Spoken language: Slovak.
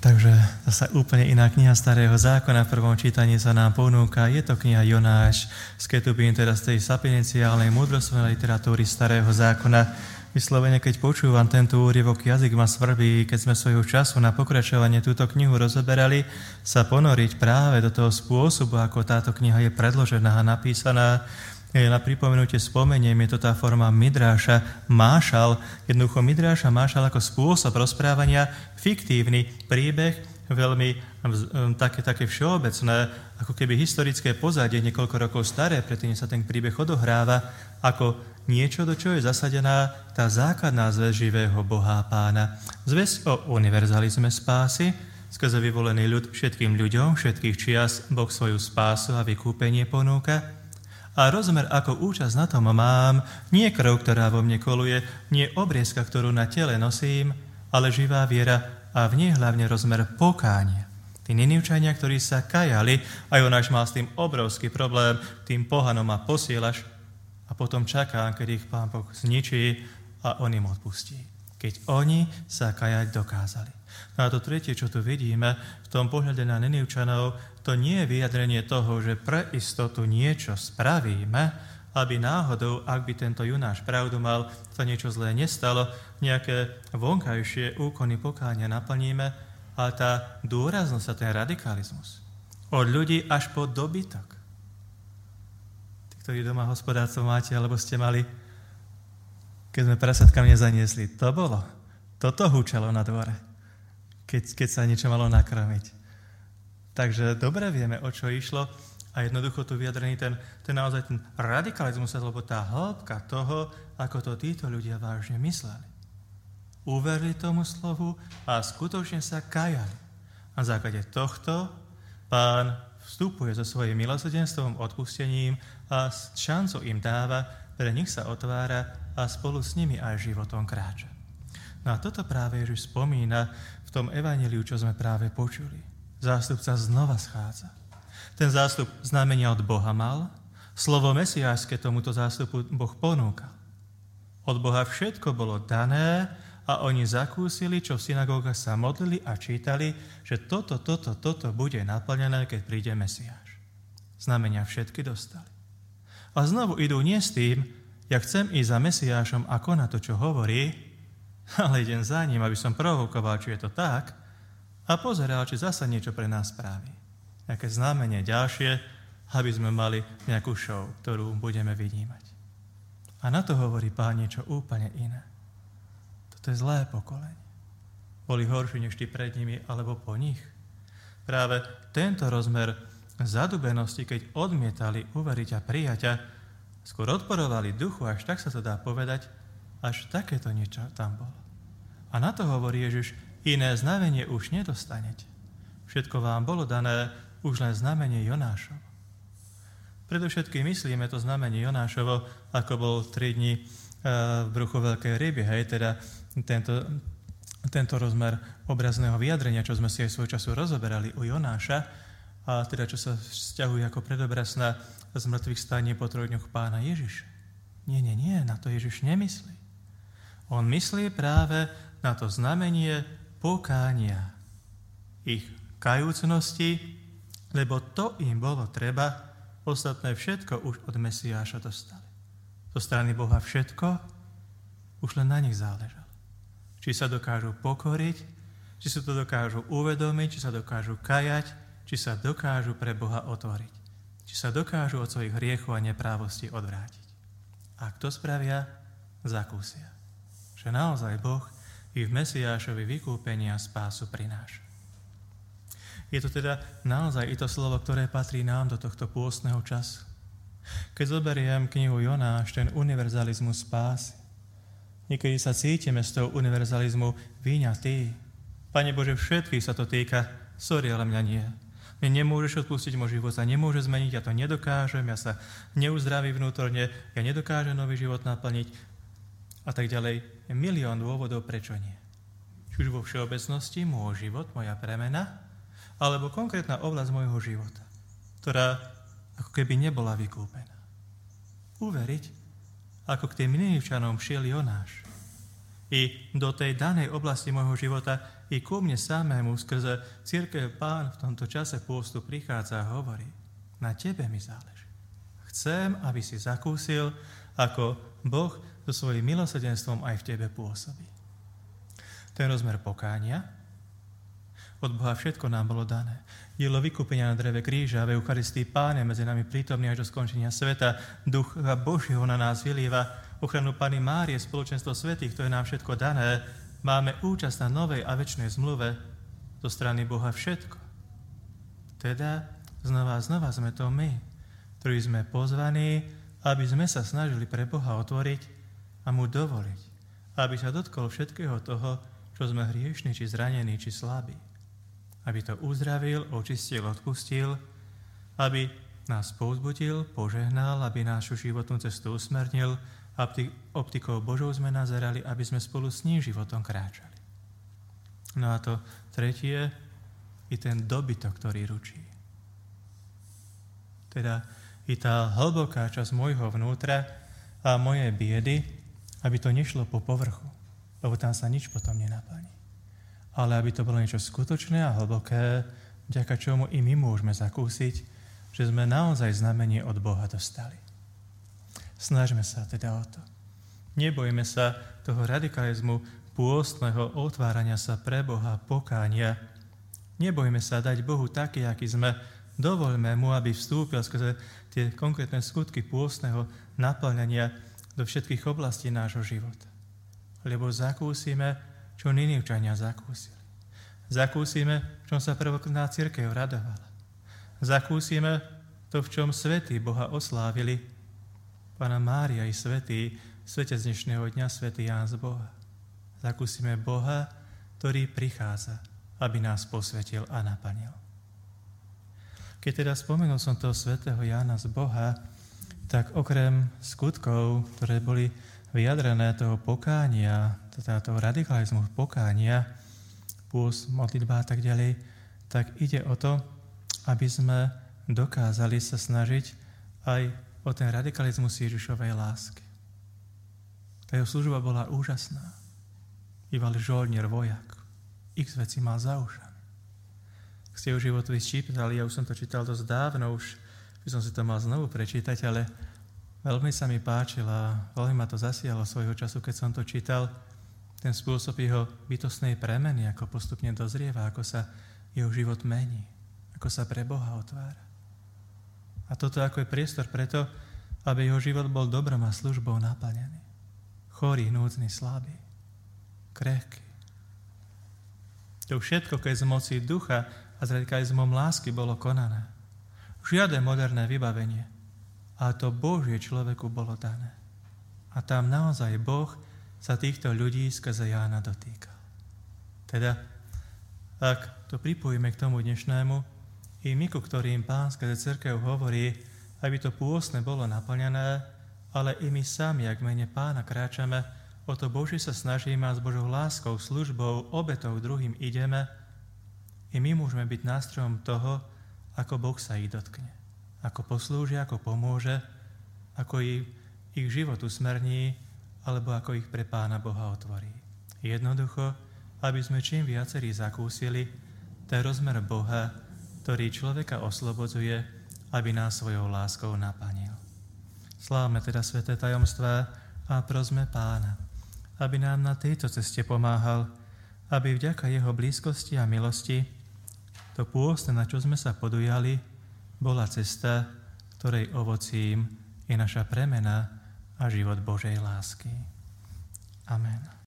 Takže zase úplne iná kniha Starého zákona. V prvom čítaní sa nám ponúka. Je to kniha Jonáš z Ketubín, teda z tej sapienciálnej múdrostnej literatúry Starého zákona. Vyslovene, keď počúvam tento úryvok, jazyk ma svrbí, keď sme svojho času na pokračovanie túto knihu rozoberali, sa ponoriť práve do toho spôsobu, ako táto kniha je predložená a napísaná. Na pripomenutie spomeniem, je to tá forma midráša, mášal, jednoducho midráša, mášal ako spôsob rozprávania, fiktívny príbeh, veľmi také všeobecné, ako keby historické pozadie, niekoľko rokov staré, predtým sa ten príbeh odohráva, ako niečo, do čo je zasadená tá základná zväzť živého Boha a Pána. Zväzť o univerzalizme spásy, skrze vyvolený ľud všetkým ľuďom, všetkých čias Boh svoju spásu a vykúpenie ponúka. A rozmer ako účasť na tom mám, nie krv, ktorá vo mne koluje, nie obriezka, ktorú na tele nosím, ale živá viera a v nej hlavne rozmer pokánia. Tí Ninivčania, ktorí sa kajali, a Jonáš mal s tým obrovský problém, tým pohanom ma posielaš a potom čakám, keď ich Pán Boh zničí a on im odpustí. Keď oni sa kajať dokázali. No a to tretie, čo tu vidíme, v tom pohľade na Ninivčanov, to nie je vyjadrenie toho, že pre istotu niečo spravíme, aby náhodou, ak by tento Jonáš pravdu mal, sa niečo zlé nestalo, nejaké vonkajšie úkony pokánia naplníme, ale tá dôraznosť a ten radikalizmus od ľudí až po dobytok. Tí, ktorí doma hospodárstvo máte, alebo ste mali, keď sme prasatkám nezaniesli, to bolo. Toto húčalo na dvore, keď sa niečo malo nakrmiť. Takže dobre vieme, o čo išlo a jednoducho tu vyjadrený ten naozaj ten radikalizmus, alebo tá hĺbka toho, ako to títo ľudia vážne mysleli. Uverili tomu slovu a skutočne sa kajali. A na základe tohto Pán vstupuje so svojím milosrdenstvom, odpustením a šancu im dáva, pre nich sa otvára a spolu s nimi aj životom kráča. No a toto práve Ježiš spomína v tom evanjeliu, čo sme práve počuli. Zástup sa znova schádza. Ten zástup znamenia od Boha mal, slovo mesiášske tomuto zástupu Boh ponúkal. Od Boha všetko bolo dané a oni zakúsili, čo v synagógach sa modlili a čítali, že toto bude naplnené, keď príde Mesiáš. Znamenia všetky dostali. A znovu idú nie s tým, ja chcem ísť za Mesiášom a konať to, čo hovorí, ale idem za ním, aby som provokoval, či je to tak, a pozeral, či zasa niečo pre nás spraví. Nejaké znamenie ďalšie, aby sme mali nejakú show, ktorú budeme vynímať. A na to hovorí Pán niečo úplne iné. Toto je zlé pokolenie. Boli horší než tí pred nimi, alebo po nich. Práve tento rozmer zadubenosti, keď odmietali uveriť a prijať a skôr odporovali duchu, až tak sa to dá povedať, až takéto niečo tam bolo. A na to hovorí Ježiš, iné znamenie už nedostanete. Všetko vám bolo dané, už len znamenie Jonášovo. Predovšetkým myslíme to znamenie Jonášovo, ako bol 3 dni v bruchu veľkej ryby, hej, teda tento rozmer obrazného vyjadrenia, čo sme si aj svoj času rozoberali u Jonáša, a teda čo sa vzťahuje ako predobraz na zmrtvých stanie po 3 dňoch Pána Ježiša. Nie, na to Ježiš nemyslí. On myslí práve na to znamenie pokánia, ich kajúcnosti, lebo to im bolo treba, ostatné všetko už od Mesiáša dostali. Zo strany Boha všetko, už len na nich záležalo. Či sa dokážu pokoriť, či sa to dokážu uvedomiť, či sa dokážu kajať, či sa dokážu pre Boha otvoriť, či sa dokážu od svojich hriechov a neprávosti odvrátiť. Ak to spravia, zakúsia, že naozaj Boh i v Mesiášovi vykúpenie a spásu prináša. Je to teda naozaj i to slovo, ktoré patrí nám do tohto pôstneho času. Keď zoberiem knihu Jonáš, ten univerzalizmus spásy, niekedy sa cítime z toho univerzalizmu vyňatý. Pane Bože, všetkých sa to týka, sorry, ale mňa nie. Mne nemôžeš odpustiť môj život, sa nemôže zmeniť, ja to nedokážem, ja sa neuzdravím vnútorne, ja nedokážem nový život naplniť a tak ďalej. Je milión dôvodov, prečo nie. Či už vo všeobecnosti, môj život, moja premena, alebo konkrétna oblasť môjho života, ktorá ako keby nebola vykúpená. Uveriť, ako k tým Ninivčanom šiel Jonáš. i do tej danej oblasti môjho života, i ku mne samému skrze cirkev Pán v tomto čase pôstu prichádza a hovorí: na tebe mi záleží. Chcem, aby si zakúsil, ako Boh so svojím milosrdenstvom aj v tebe pôsobí. Ten rozmer pokánia. Od Boha všetko nám bolo dané. Dielo vykúpenia na dreve kríža, v Eucharistii Páne medzi nami prítomný až do skončenia sveta, Ducha Božieho na nás vylieva, ochranu Panny Márie, spoločenstvo svätých, to je nám všetko dané. Máme účasť na novej a večnej zmluve zo strany Boha všetko. Teda znova sme to my, ktorí sme pozvaní, aby sme sa snažili pre Boha otvoriť a mu dovoliť, aby sa dotkol všetkého toho, čo sme hriešni, či zranení, či slabí. Aby to uzdravil, očistil, odpustil, aby nás povzbudil, požehnal, aby našu životnú cestu usmernil, optikou Božou sme nazerali, aby sme spolu s ním životom kráčali. No a to tretie je ten dobytok, ktorý ručí. Teda i tá hlboká časť môjho vnútra a mojej biedy, aby to nešlo po povrchu, lebo tam sa nič potom nenaplní. Ale aby to bolo niečo skutočné a hlboké, vďaka čomu i my môžeme zakúsiť, že sme naozaj znamenie od Boha dostali. Snažme sa teda o to. Nebojme sa toho radikalizmu pôstneho otvárania sa pre Boha, pokánia. Nebojme sa dať Bohu taký, aký sme. Dovoľme mu, aby vstúpil skrze tie konkrétne skutky pôstneho naplňania do všetkých oblastí nášho života. Lebo zakúsime, čo Ninivčania zakúsili. Zakúsime, v čom sa prvotná cirkev radovala. Zakúsime to, v čom svätí Boha oslávili. Panna Mária i svätý, svetec dnešného dňa, svätý Ján z Boha. Zakúsime Boha, ktorý prichádza, aby nás posvetil a naplnil. Keď teda spomenul som toho svätého Jána z Boha, tak okrem skutkov, ktoré boli vyjadrené toho pokánia, teda toho radikalizmu pokánia, pôst, modlitba a tak ďalej, tak ide o to, aby sme dokázali sa snažiť aj o ten radikalizmus Ježišovej lásky. Tá jeho služba bola úžasná. Býval žoldnier, vojak. X vecí mal za ušami. Ak ste jeho životopis čítali, ja už som to čítal dosť dávno, už by som si to mal znovu prečítať, ale veľmi sa mi páčila, veľmi ma to zasiahlo svojho času, keď som to čítal, ten spôsob jeho bytostnej premeny, ako postupne dozrieva, ako sa jeho život mení, ako sa pre Boha otvára. A toto ako je priestor preto, aby jeho život bol dobrom a službou naplnený. Chorý, núdzny, slabý, krehký. To všetko, keď z moci ducha a s radikalizmom lásky bolo konané. Žiadne moderné vybavenie. A to Božie človeku bolo dané. A tam naozaj Boh sa týchto ľudí skrze Jána dotýkal. Teda, ak to pripojíme k tomu dnešnému, i my, ku ktorým Pán skrze cirkev hovorí, aby to pôstne bolo naplnené, ale i my sami, ak mene Pána kráčame, o to Boží sa snažíme a s Božou láskou, službou, obetou druhým ideme, i my môžeme byť nástrojom toho, ako Boh sa ich dotkne. Ako poslúži, ako pomôže, ako ich život usmerní, alebo ako ich pre Pána Boha otvorí. Jednoducho, aby sme čím viacerí zakúsili ten rozmer Boha, ktorý človeka oslobodzuje, aby nás svojou láskou naplnil. Slávme teda sväté tajomstvá a prosme Pána, aby nám na tejto ceste pomáhal, aby vďaka jeho blízkosti a milosti to pôstne, na čo sme sa podujali, bola cesta, ktorej ovocím je naša premena a život Božej lásky. Amen.